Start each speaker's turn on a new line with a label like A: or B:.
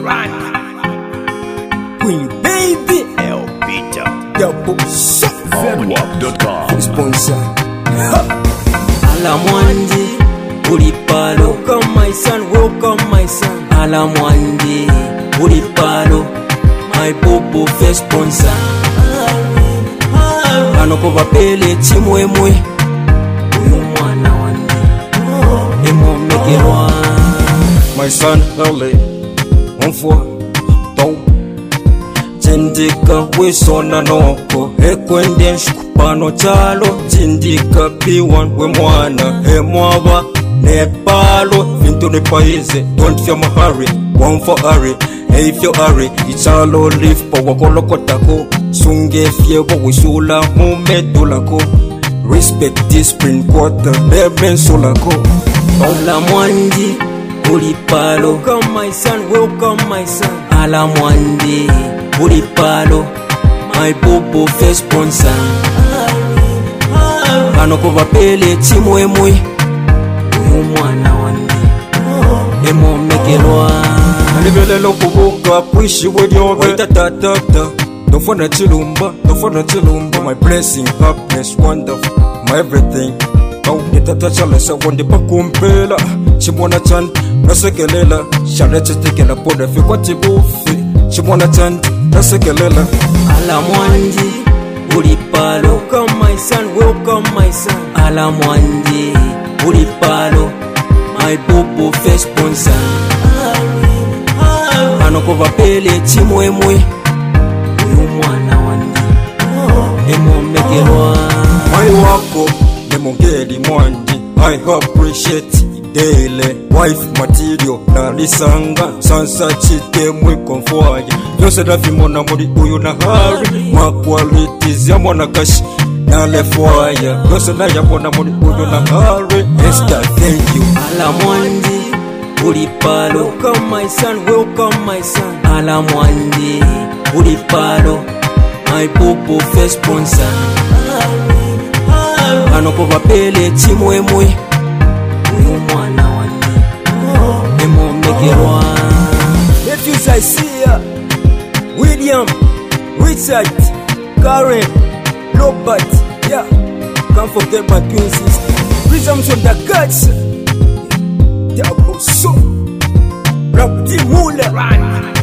A: Queen baby
B: El Peter
A: double shot
B: Zedwap.com
A: sponsor
C: Alamwandi ulipalo,
A: welcome my son, welcome my son.
C: Alamwandi ulipalo, my bobo first sponsor. Anoko vapele chimwemwe, uyu mwana wandi emomekelwa.
A: My son early on for do Jindika wisona noko ekwende shukupano chalo Jindika P1 we mwana emwaba nepalo vintu ne paize don't fear my hurry one for hurry hey if you hurry ichalo live po wakolokotako sunge fiebo wisula mumedulako respect discipline quarter beben sulako
C: Alamwandi ulipalo,
A: welcome my son, welcome my son.
C: Alamwandi ulipalo, my bobo first sponsor. Anoko vapele chimwemwe, uyu mwana wandi emomekelwa.
A: Nivelelo kubuka puishi wedyobe Waita tatata Dofana chilumba, dofana chilumba My blessing, happiness, wonderful My everything nitata chalesa wande pakumpela Chimwana chan, nasekelela Shalete tekela pode fikwa tibufi Chimwana chan, nasekelela
C: Alamwandi ulipalo,
A: welcome my son, welcome my son.
C: Alamwandi ulipalo, my bobo first sponsor. Anoko vapele chimwemwe, uyu mwana wandi emomekelwa.
A: My wako, nemongeli mwandi I appreciate daily wife material na lisanga sansa chite mwe konfoya yose dafimona muri uyu na hari ma qualities ya mwana kashi na lefoya yose na yabona muri uyu na hari Esther thank you
C: Alamwandi ulipalo,
A: welcome my son, welcome my son.
C: Alamwandi ulipalo, my bobo first sponsor. Anoko vapele chimwemwe, uyu mwana wandi emomekelwa.
A: Nephews I see ya William, Richard, Karen, Robert, yeah. Can't forget my twin sister Prisms on the guts Double so Rap the Mula